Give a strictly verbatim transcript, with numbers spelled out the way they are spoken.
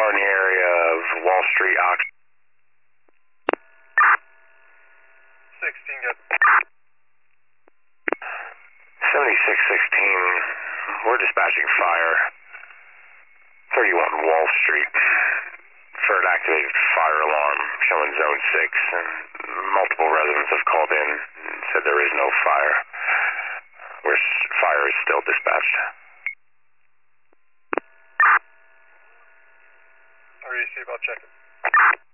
in the area of Wall Street, Ox. sixteen, good. seventy-six sixteen, we're dispatching fire. thirty-one Wall Street for an activated fire alarm showing zone six, and multiple residents have called in and said there is no fire. Where fire is still dispatched. R E C about checking.